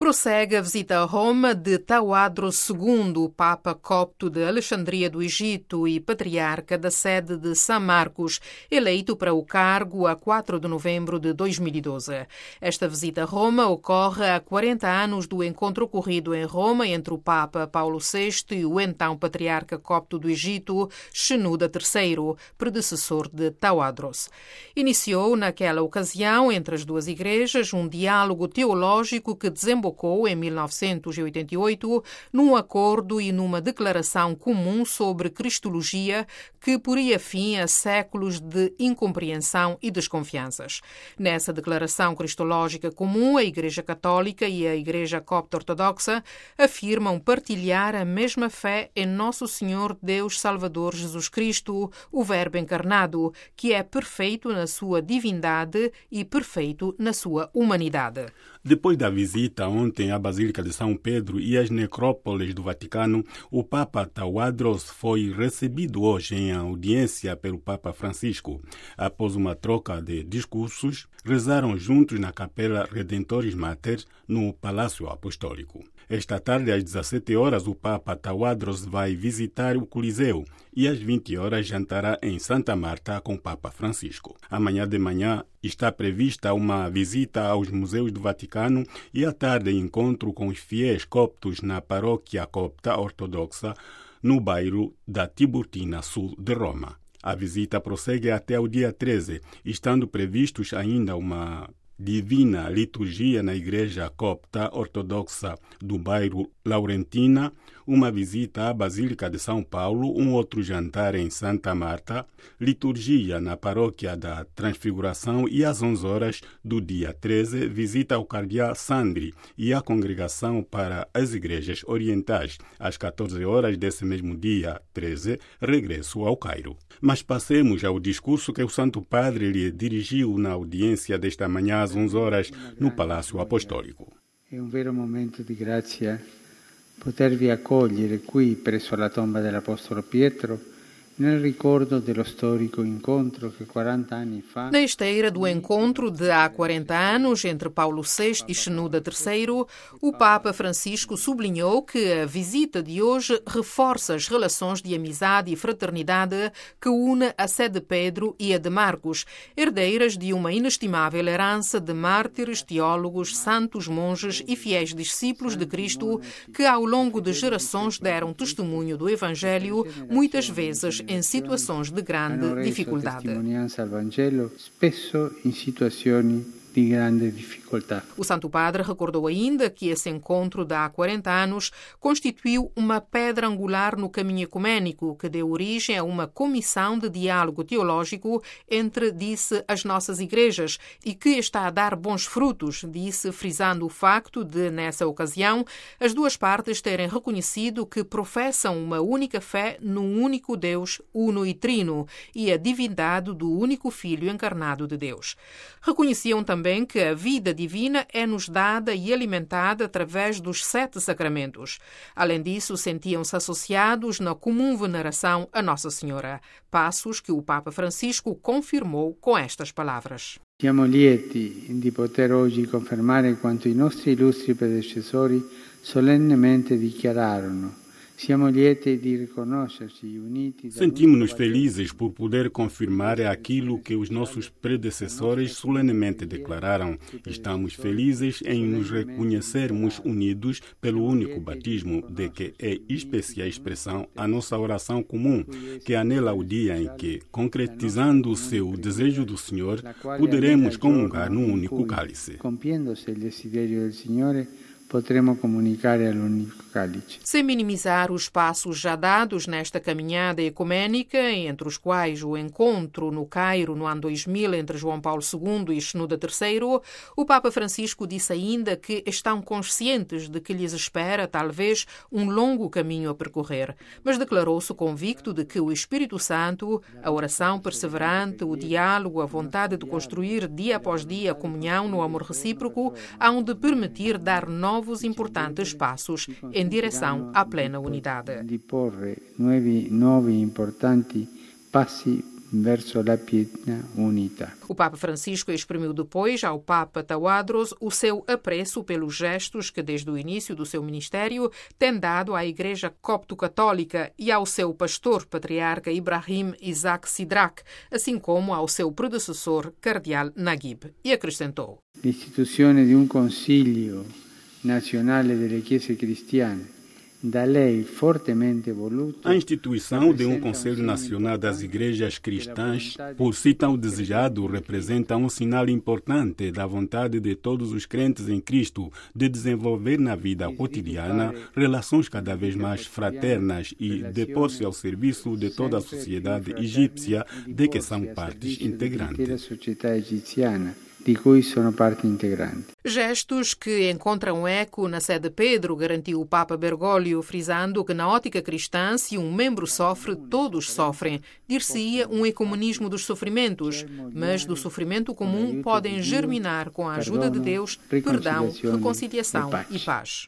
Prossegue a visita a Roma de Tawadro II, Papa copto de Alexandria do Egito e patriarca da sede de São Marcos, eleito para o cargo a 4 de novembro de 2012. Esta visita a Roma ocorre a 40 anos do encontro ocorrido em Roma entre o Papa Paulo VI e o então patriarca copto do Egito, Shenouda III, predecessor de Tawadros. Iniciou naquela ocasião, entre as duas igrejas, um diálogo teológico que desembocou em 1988 num acordo e numa declaração comum sobre cristologia que poria fim a séculos de incompreensão e desconfianças. Nessa declaração cristológica comum, a Igreja Católica e a Igreja Copto-Ortodoxa afirmam partilhar a mesma fé em Nosso Senhor Deus Salvador Jesus Cristo, o Verbo encarnado, que é perfeito na sua divindade e perfeito na sua humanidade. Depois da visita ontem à Basílica de São Pedro e às necrópoles do Vaticano, o Papa Tawadros foi recebido hoje em audiência pelo Papa Francisco. Após uma troca de discursos, rezaram juntos na Capela Redentores Mater, no Palácio Apostólico. Esta tarde, às 17 horas, o Papa Tawadros vai visitar o Coliseu e às 20 horas jantará em Santa Marta com o Papa Francisco. Amanhã de manhã está prevista uma visita aos museus do Vaticano e à tarde encontro com os fiéis coptos na paróquia copta ortodoxa no bairro da Tiburtina Sul de Roma. A visita prossegue até o dia 13, estando previstos ainda uma divina liturgia na Igreja Copta Ortodoxa do bairro Laurentina, uma visita à Basílica de São Paulo, um outro jantar em Santa Marta, liturgia na Paróquia da Transfiguração e às 11 horas do dia 13, visita ao Cardeal Sandri e à Congregação para as Igrejas Orientais. Às 14 horas desse mesmo dia 13, regresso ao Cairo. Mas passemos ao discurso que o Santo Padre lhe dirigiu na audiência desta manhã às 11 horas no Palácio Apostólico. É um vero momento di grazia potervi accogliere qui presso la tomba dell'Apostolo Pietro nel ricordo dello storico incontro che 40 anni fa... Na esteira do encontro de há 40 anos entre Paulo VI e Shenouda III, o Papa Francisco sublinhou que a visita de hoje reforça as relações de amizade e fraternidade que une a sé de Pedro e a de Marcos, herdeiras de uma inestimável herança de mártires, teólogos, santos, monges e fiéis discípulos de Cristo que ao longo de gerações deram testemunho do Evangelho, muitas vezes em situações de grande dificuldade. O Santo Padre recordou ainda que esse encontro de há 40 anos constituiu uma pedra angular no caminho ecuménico que deu origem a uma comissão de diálogo teológico entre, disse, as nossas igrejas e que está a dar bons frutos, disse, frisando o facto de, nessa ocasião, as duas partes terem reconhecido que professam uma única fé num único Deus uno e trino e a divindade do único Filho encarnado de Deus. Reconheciam também que a vida divina é-nos dada e alimentada através dos 7 sacramentos. Além disso, sentiam-se associados na comum veneração a Nossa Senhora, passos que o Papa Francisco confirmou com estas palavras. Siamo lieti di poter oggi confermare quanto i nostri illustri predecessori solennemente dichiararono. Sentimos-nos felizes por poder confirmar aquilo que os nossos predecessores solenemente declararam. Estamos felizes em nos reconhecermos unidos pelo único batismo, de que é especial expressão a nossa oração comum, que anela o dia em que, concretizando-se o desejo do Senhor, poderemos comungar num único cálice. Potremo comunicare all'unico cálice. Sem minimizar os passos já dados nesta caminhada ecuménica, entre os quais o encontro no Cairo no ano 2000 entre João Paulo II e Shenouda III, o Papa Francisco disse ainda que estão conscientes de que lhes espera, talvez, um longo caminho a percorrer, mas declarou-se convicto de que o Espírito Santo, a oração perseverante, o diálogo, a vontade de construir dia após dia a comunhão no amor recíproco, hão de permitir dar novos importantes passos em direção à plena unidade. Di porre nuovi importanti passi verso la piena unità. O Papa Francisco exprimiu depois ao Papa Tawadros o seu apreço pelos gestos que, desde o início do seu ministério, tem dado à Igreja Copto-Católica e ao seu pastor, patriarca Ibrahim Isaac Sidrak, assim como ao seu predecessor, Cardeal Naguib. E acrescentou: L'istituzione di un Consiglio Nazionale delle Chiese Cristiane, da lei fortemente voluto. A instituição de um Conselho Nacional das Igrejas Cristãs, por si tão desejado, representa um sinal importante da vontade de todos os crentes em Cristo de desenvolver na vida cotidiana relações cada vez mais fraternas e de pôr-se ao serviço de toda a sociedade egípcia de que são partes integrantes. Di cui sono parte integrante. Gestos que encontram eco na sede Pedro, garantiu o Papa Bergoglio, frisando que na ótica cristã, se um membro sofre, todos sofrem. Dir-se-ia um ecumenismo dos sofrimentos, mas do sofrimento comum podem germinar, com a ajuda de Deus, perdão, reconciliação e paz.